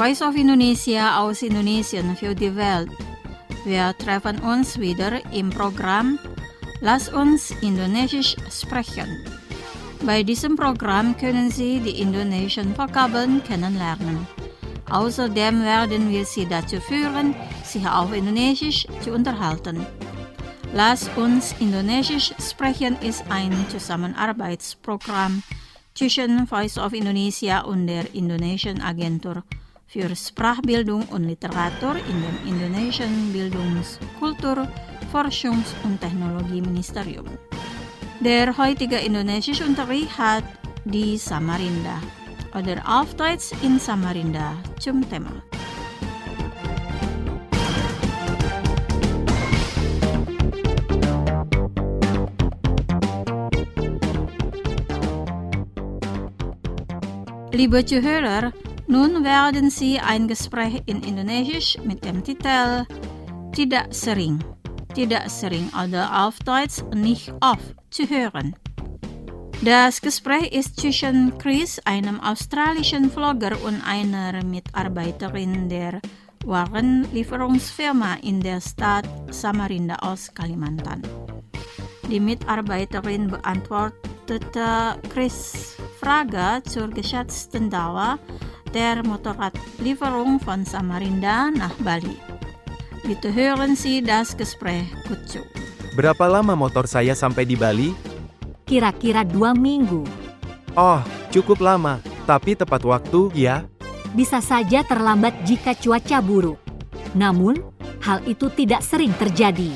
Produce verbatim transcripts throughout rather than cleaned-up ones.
Voice of Indonesia aus Indonesien für die Welt. Wir treffen uns wieder im Programm Lass uns Indonesisch sprechen. Bei diesem Programm können Sie die indonesischen Vokabeln kennenlernen. Außerdem werden wir Sie dazu führen, sich auf Indonesisch zu unterhalten. Lass uns Indonesisch sprechen ist ein Zusammenarbeitsprogramm zwischen Voice of Indonesia und der Indonesischen Agentur für Sprachbildung und Literatur in dem Indonesischen Bildungs-, Kultur-, Forschungs- und Technologieministerium. Der heutige Indonesischunterricht hat die Samarinda oder auf Deutsch in Samarinda zum Thema. Liebe Zuhörer, nun werden Sie ein Gespräch in Indonesisch mit dem Titel Tidak sering, tidak sering oder auf Deutsch nicht oft zu hören. Das Gespräch ist zwischen Chris, einem australischen Vlogger, und einer Mitarbeiterin der Warenlieferungsfirma in der Stadt Samarinda aus Kalimantan. Die Mitarbeiterin beantwortete Chris' Frage zur geschätzten Dauer der Motorradlieferung von Samarinda nach Bali. Bitte hören Sie das Gespräch gut zu. Berapa lama motor saya sampai di Bali? Kira-kira dua minggu. Oh, cukup lama, tapi tepat waktu, ya? Bisa saja terlambat jika cuaca buruk. Namun, hal itu tidak sering terjadi.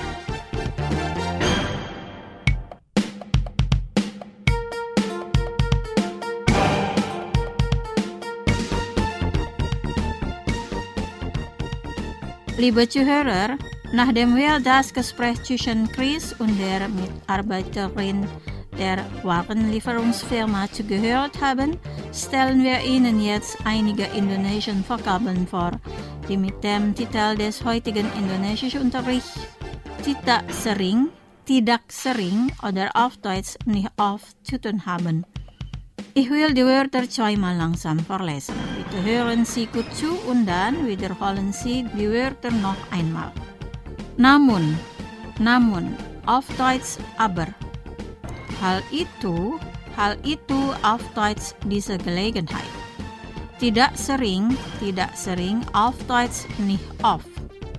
Liebe Zuhörer, nachdem wir das Gespräch zwischen Chris und der Mitarbeiterin der Warenlieferungsfirma zugehört haben, stellen wir Ihnen jetzt einige indonesische Vokabeln vor, die mit dem Titel des heutigen Indonesischunterrichts Tidak sering, tidak sering oder auf Deutsch nicht oft zu tun haben. Ich will die Wörter zweimal langsam vorlesen. Bitte hören Sie gut zu und dann wiederholen Sie die Wörter noch einmal. Namun, namun, auf Deutsch aber. Hal itu, hal itu auf Deutsch diese Gelegenheit. Tidak sering, tidak sering, auf Deutsch nicht oft.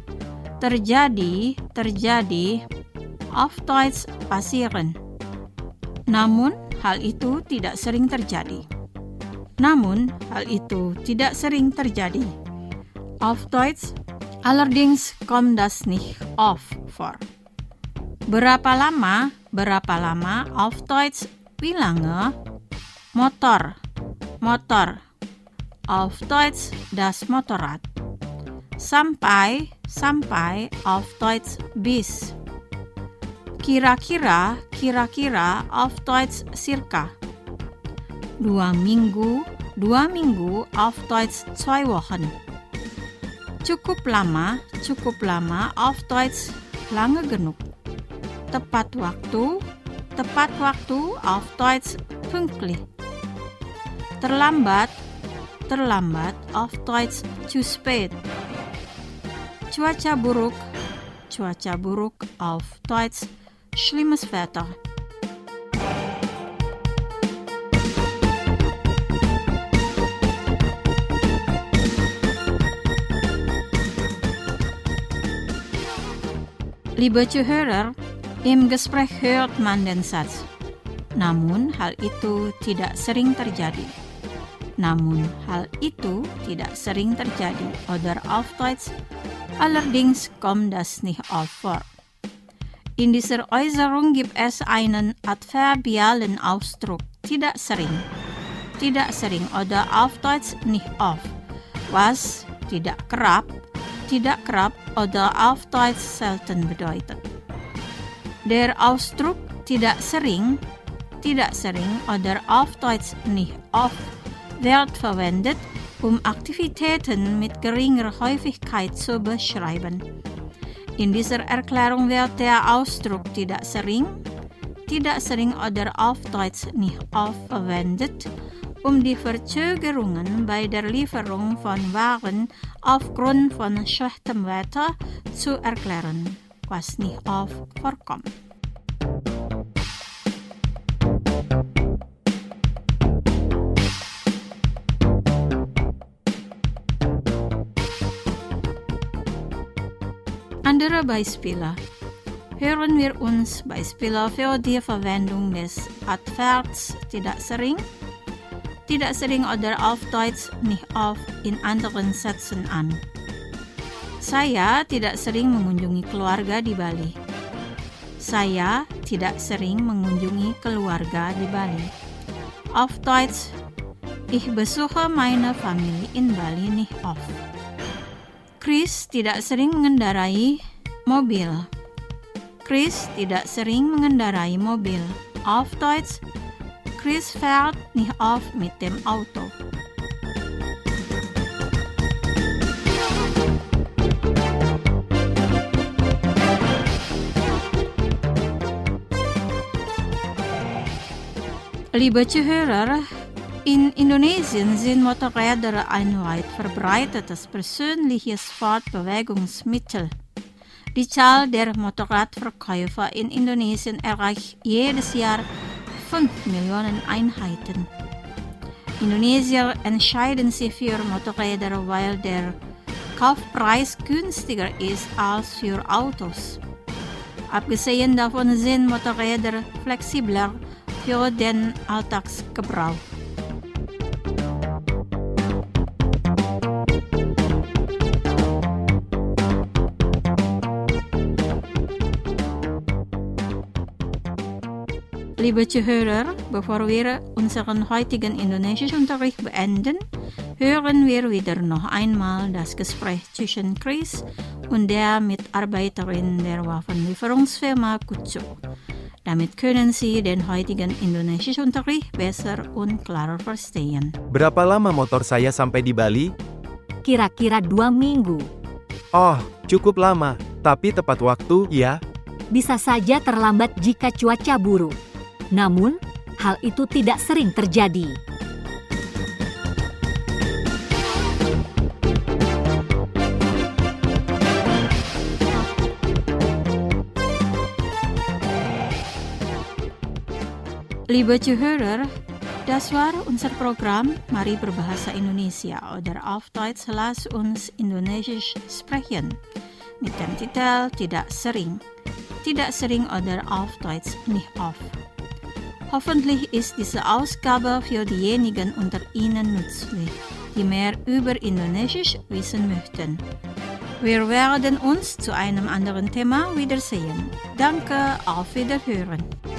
Terjadi, terjadi, auf Deutsch passieren. Namun, hal itu tidak sering terjadi. Namun, hal itu tidak sering terjadi. Auf Deutsch, allerdings kommt das nicht oft vor. Berapa lama, berapa lama, auf Deutsch, wie lange? Motor, motor. Auf Deutsch, das Motorrad. Sampai, sampai, auf Deutsch, bis. Kira-kira, kira-kira, auf Deutsch circa. Dua minggu, dua minggu, auf Deutsch zwei Wochen. Cukup lama, cukup lama, auf Deutsch lange genug. Tepat waktu, tepat waktu, auf Deutsch pünktlich. Terlambat, terlambat, auf Deutsch zu spät. Cuaca buruk, cuaca buruk, auf Deutsch schlimmes Wetter. Liebe Zuhörer, im Gespräch hört man den Satz, namun hal itu tidak sering terjadi. Namun hal itu tidak sering terjadi oder auf Deutsch, allerdings kommt das nicht oft vor. In dieser Äußerung gibt es einen adverbialen Ausdruck, tidak sering, tidak sering oder auf Deutsch nicht oft, was tidak kerap, tidak kerap oder auf Deutsch selten bedeutet. Der Ausdruck tidak sering, tidak sering oder auf Deutsch nicht oft wird verwendet, um Aktivitäten mit geringer Häufigkeit zu beschreiben. In dieser Erklärung wird der Ausdruck tidak sering, tidak sering oder auf Deutsch nicht oft verwendet, um die Verzögerungen bei der Lieferung von Waren aufgrund von schlechtem Wetter zu erklären, was nicht oft vorkommt. Andere Beispiele. Hören wir uns Beispiele für die Verwendung des Adverbs tidak sering, tidak sering oder auf Deutsch nicht oft in anderen Sätzen an. Saya tidak sering mengunjungi keluarga di Bali. Saya tidak sering mengunjungi keluarga di Bali. Auf Deutsch, ich besuche meine Familie in Bali nicht oft. Chris tidak sering mengendarai mobil. Chris tidak sering mengendarai mobil. Auf Deutsch, Chris fährt nicht oft mit dem Auto. Liebe Zuhörer, in Indonesien sind Motorräder ein weit verbreitetes persönliches Fortbewegungsmittel. Die Zahl der Motorradverkäufer in Indonesien erreicht jedes Jahr fünf Millionen Einheiten. Indonesier entscheiden sich für Motorräder, weil der Kaufpreis günstiger ist als für Autos. Abgesehen davon sind Motorräder flexibler für den Alltagsgebrauch. Liebe Zuhörer, bevor wir unseren heutigen Indonesischunterricht beenden, hören wir wieder noch einmal das Gespräch zwischen Chris und der Mitarbeiterin der Waffenlieferungsfirma Kutsu. Damit können Sie den heutigen Indonesischunterricht besser und klarer verstehen. Berapa lama motor saya sampai di Bali? Kira-kira dua minggu. Oh, cukup lama, tapi tepat waktu, ya. Bisa saja terlambat jika cuaca buruk. Namun, hal itu tidak sering terjadi. Liebe Zuhörer, das war unser Programm Mari Berbahasa Indonesia oder auf Deutsch Lass uns Indonesisch sprechen mit dem Titel Tidak Sering. Tidak sering oder auf Deutsch nicht oft. Hoffentlich ist diese Ausgabe für diejenigen unter Ihnen nützlich, die mehr über Indonesisch wissen möchten. Wir werden uns zu einem anderen Thema wiedersehen. Danke, auf Wiederhören.